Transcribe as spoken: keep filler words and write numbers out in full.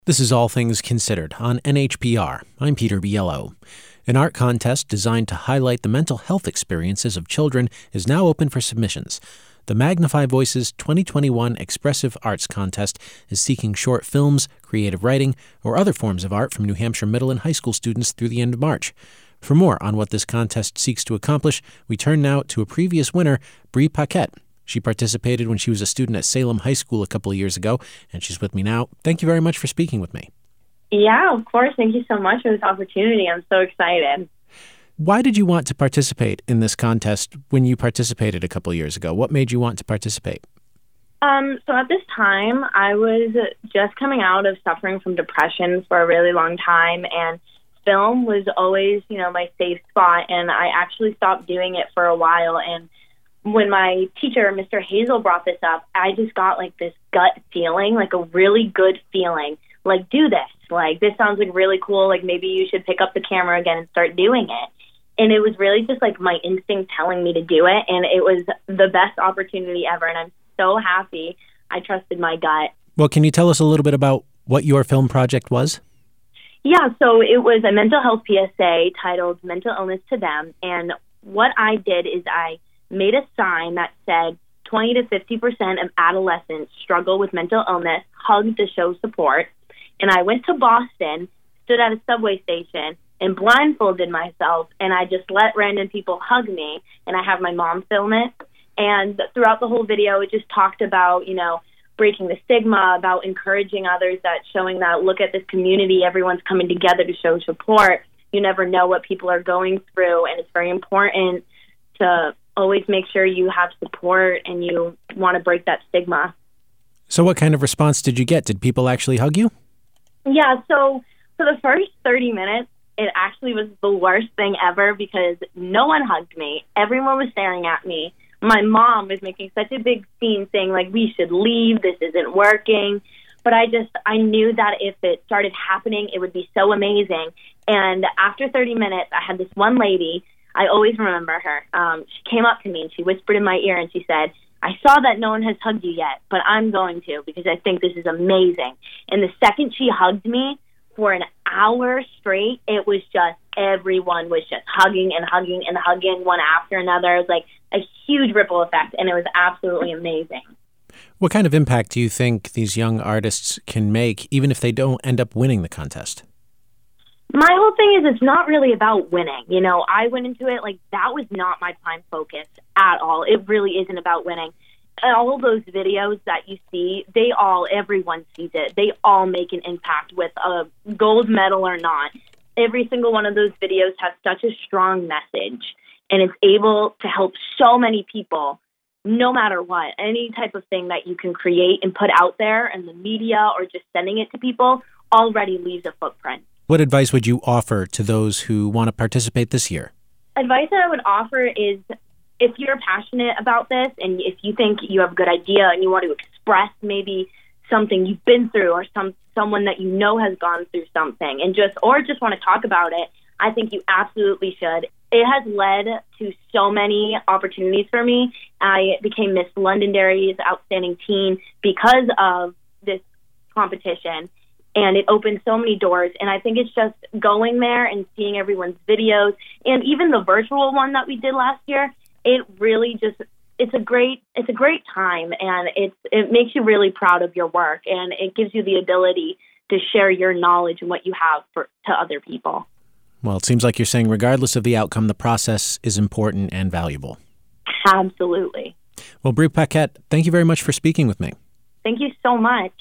This is All Things Considered on N H P R. I'm Peter Biello. An art contest designed to highlight the mental health experiences of children is now open for submissions. The Magnify Voices twenty twenty-one Expressive Arts Contest is seeking short films, creative writing, or other forms of art from New Hampshire middle and high school students through the end of March. For more on what this contest seeks to accomplish, we turn now to a previous winner, Brie Paquette. She participated when she was a student at Salem High School a couple of years ago, and she's with me now. Thank you very much for speaking with me. Yeah, of course. Thank you so much for this opportunity. I'm so excited. Why did you want to participate in this contest when you participated a couple of years ago? What made you want to participate? Um, so at this time, I was just coming out of suffering from depression for a really long time, and film was always, you know, my safe spot, and I actually stopped doing it for a while. And when my teacher, Mister Hazel, brought this up, I just got like this gut feeling, like a really good feeling, like, do this. Like, this sounds like really cool. Like, maybe you should pick up the camera again and start doing it. And it was really just like my instinct telling me to do it. And it was the best opportunity ever. And I'm so happy I trusted my gut. Well, can you tell us a little bit about what your film project was? Yeah, so it was a mental health P S A titled Mental Illness to Them. And what I did is I made a sign that said twenty to fifty percent of adolescents struggle with mental illness, hug to show support. And I went to Boston, stood at a subway station, and blindfolded myself, and I just let random people hug me, and I have my mom film it. And throughout the whole video, it just talked about, you know, breaking the stigma, about encouraging others, that showing that, look at this community, everyone's coming together to show support. You never know what people are going through, and it's very important to always make sure you have support and you want to break that stigma. So what kind of response did you get? Did people actually hug you? Yeah, so for the first thirty minutes, it actually was the worst thing ever because no one hugged me. Everyone was staring at me. My mom was making such a big scene saying, like, we should leave, this isn't working. But I just, I knew that if it started happening, it would be so amazing. And after thirty minutes, I had this one lady, I always remember her. Um, she came up to me and she whispered in my ear and she said, I saw that no one has hugged you yet, but I'm going to because I think this is amazing. And the second she hugged me for an hour straight, it was just, everyone was just hugging and hugging and hugging one after another. It was like a huge ripple effect, and it was absolutely amazing. What kind of impact do you think these young artists can make, even if they don't end up winning the contest? My whole thing is it's not really about winning. You know, I went into it like that was not my prime focus at all. It really isn't about winning. And all those videos that you see, they all, everyone sees it. They all make an impact with a gold medal or not. Every single one of those videos has such a strong message, and it's able to help so many people no matter what. Any type of thing that you can create and put out there in the media or just sending it to people already leaves a footprint. What advice would you offer to those who want to participate this year? Advice that I would offer is if you're passionate about this and if you think you have a good idea and you want to express maybe something you've been through or some someone that you know has gone through something and just or just want to talk about it, I think you absolutely should. It has led to so many opportunities for me. I became Miss Londonderry's Outstanding Teen because of this competition. And it opened so many doors. And I think it's just going there and seeing everyone's videos and even the virtual one that we did last year. It really just, it's a great, it's a great time. And it's, it makes you really proud of your work. And it gives you the ability to share your knowledge and what you have for, to other people. Well, it seems like you're saying regardless of the outcome, the process is important and valuable. Absolutely. Well, Brie Paquette, thank you very much for speaking with me. Thank you so much.